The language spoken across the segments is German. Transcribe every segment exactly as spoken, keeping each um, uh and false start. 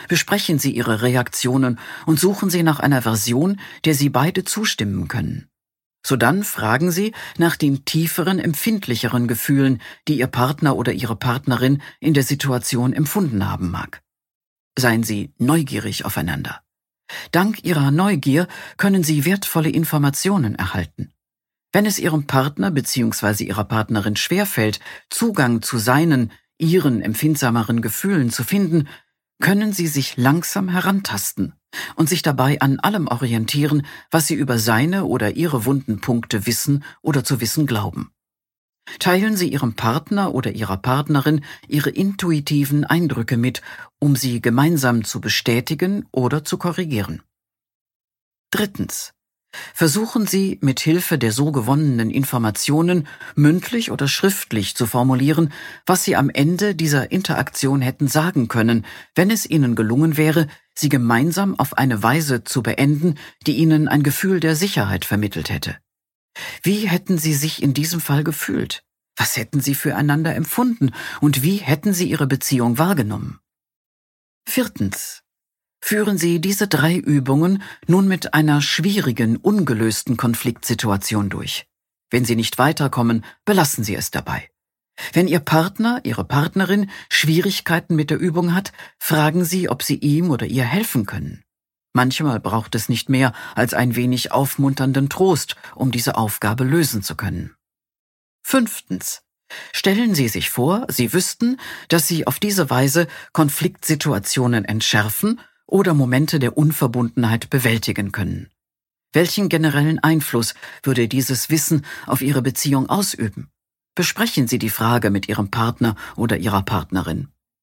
Besprechen Sie Ihre Reaktionen und suchen Sie nach einer Version, der Sie beide zustimmen können. Sodann fragen Sie nach den tieferen, empfindlicheren Gefühlen, die Ihr Partner oder Ihre Partnerin in der Situation empfunden haben mag. Seien Sie neugierig aufeinander. Dank Ihrer Neugier können Sie wertvolle Informationen erhalten. Wenn es Ihrem Partner bzw. Ihrer Partnerin schwerfällt, Zugang zu seinen, Ihren empfindsameren Gefühlen zu finden, können Sie sich langsam herantasten und sich dabei an allem orientieren, was Sie über seine oder Ihre wunden Punkte wissen oder zu wissen glauben. Teilen Sie Ihrem Partner oder Ihrer Partnerin Ihre intuitiven Eindrücke mit, um sie gemeinsam zu bestätigen oder zu korrigieren. Drittens. Versuchen Sie, mit Hilfe der so gewonnenen Informationen mündlich oder schriftlich zu formulieren, was Sie am Ende dieser Interaktion hätten sagen können, wenn es Ihnen gelungen wäre, sie gemeinsam auf eine Weise zu beenden, die Ihnen ein Gefühl der Sicherheit vermittelt hätte. Wie hätten Sie sich in diesem Fall gefühlt? Was hätten Sie füreinander empfunden und wie hätten Sie Ihre Beziehung wahrgenommen? Viertens. Führen Sie diese drei Übungen nun mit einer schwierigen, ungelösten Konfliktsituation durch. Wenn Sie nicht weiterkommen, belassen Sie es dabei. Wenn Ihr Partner, Ihre Partnerin Schwierigkeiten mit der Übung hat, fragen Sie, ob Sie ihm oder ihr helfen können. Manchmal braucht es nicht mehr als ein wenig aufmunternden Trost, um diese Aufgabe lösen zu können. Fünftens. Stellen Sie sich vor, Sie wüssten, dass Sie auf diese Weise Konfliktsituationen entschärfen oder Momente der Unverbundenheit bewältigen können. Welchen generellen Einfluss würde dieses Wissen auf Ihre Beziehung ausüben? Besprechen Sie die Frage mit Ihrem Partner oder Ihrer Partnerin.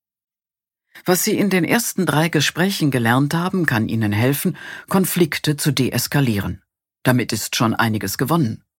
Was Sie in den ersten drei Gesprächen gelernt haben, kann Ihnen helfen, Konflikte zu deeskalieren. Damit ist schon einiges gewonnen.